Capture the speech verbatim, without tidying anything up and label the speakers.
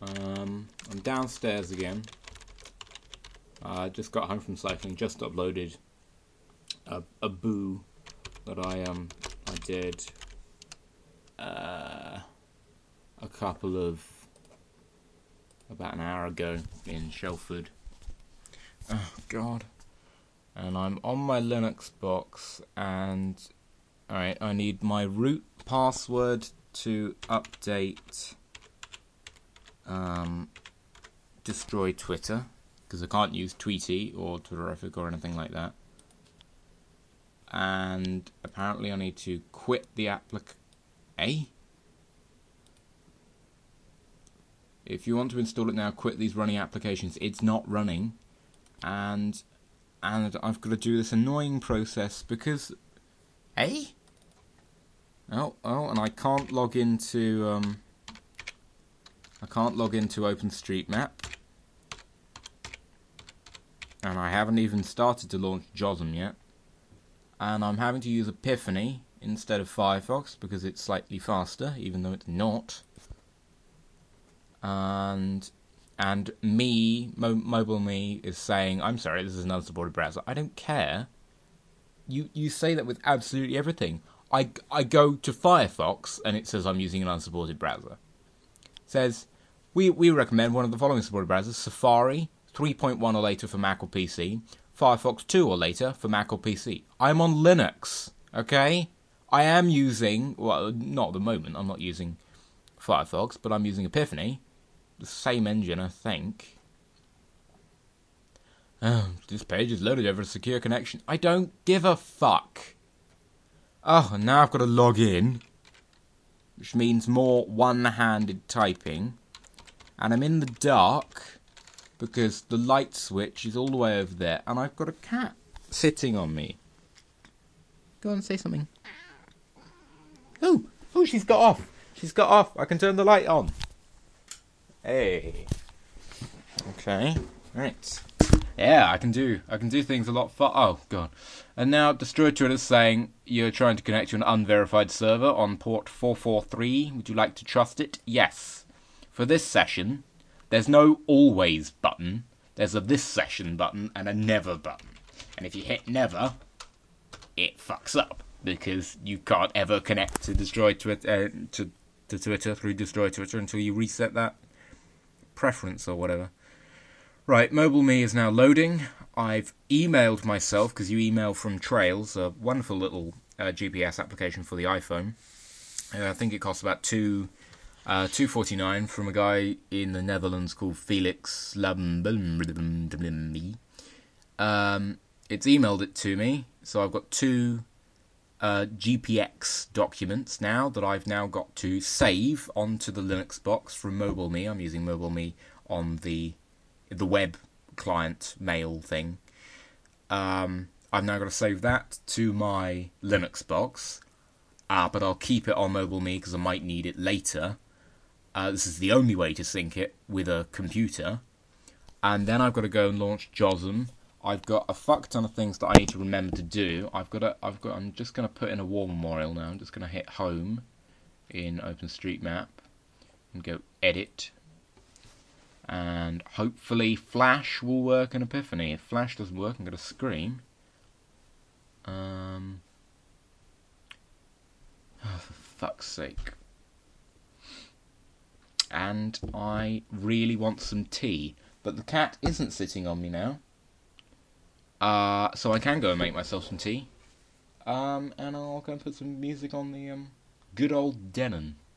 Speaker 1: Um, I'm downstairs again. I uh, just got home from cycling. Just uploaded a, a boo that I um I did uh, a couple of about an hour ago in Shelford. Oh God! And I'm on my Linux box, and all right, I need my root password to update. Um, destroy Twitter, because I can't use Tweety or Twitterrific or anything like that. And apparently I need to quit the applic... Eh? If you want to install it now, quit these running applications. It's not running. And and I've got to do this annoying process because... Eh? Oh, oh, and I can't log into... Um, I can't log into OpenStreetMap. And I haven't even started to launch JOSM yet. And I'm having to use Epiphany instead of Firefox because it's slightly faster, even though it's not. And and me, Mo- Mobile Me, is saying, I'm sorry, this is an unsupported browser. I don't care. You you say that with absolutely everything. I, I go to Firefox and it says I'm using an unsupported browser. It says, we, we recommend one of the following supported browsers: Safari, three point one or later for Mac or P C, Firefox two or later for Mac or P C. I'm on Linux, okay? I am using, well, not at the moment, I'm not using Firefox, but I'm using Epiphany. The same engine, I think. Oh, this page is loaded over a secure connection. I don't give a fuck. Oh, and now I've got to log in, which means more one-handed typing. And I'm in the dark because the light switch is all the way over there, and I've got a cat sitting on me. Go on, say something. Oh, oh, she's got off. She's got off. I can turn the light on. Hey. Okay. Right. Yeah, I can do. I can do things a lot far. Oh God. And now Destroy Twitter is saying you're trying to connect to an unverified server on port four four three. Would you like to trust it? Yes. For this session, there's no always button. There's a this session button and a never button. And if you hit never, it fucks up because you can't ever connect to Destroy Twitter uh, to to Twitter through Destroy Twitter until you reset that preference or whatever. Right, Mobile Me is now loading. I've emailed myself, because you email from Trails, a wonderful little uh, G P S application for the iPhone. Uh, I think it costs about two uh, two forty nine from a guy in the Netherlands called Felix Lambulme. Um, it's emailed it to me, so I've got two uh, G P X documents now that I've now got to save onto the Linux box from Mobile Me. I'm using Mobile Me on the the web client mail thing. Um, I've now got to save that to my Linux box, uh, but I'll keep it on Mobile Me because I might need it later. Uh, this is the only way to sync it with a computer. And then I've got to go and launch JOSM. I've got a fuck ton of things that I need to remember to do. I've got to, I've got. I'm just going to put in a war memorial now. I'm just going to hit home in OpenStreetMap and go edit. And hopefully Flash will work in Epiphany. If Flash doesn't work, I'm going to scream. Um, oh, for fuck's sake. And I really want some tea. But the cat isn't sitting on me now. Uh, so I can go and make myself some tea. Um, and I'll go and put some music on the um, good old Denon.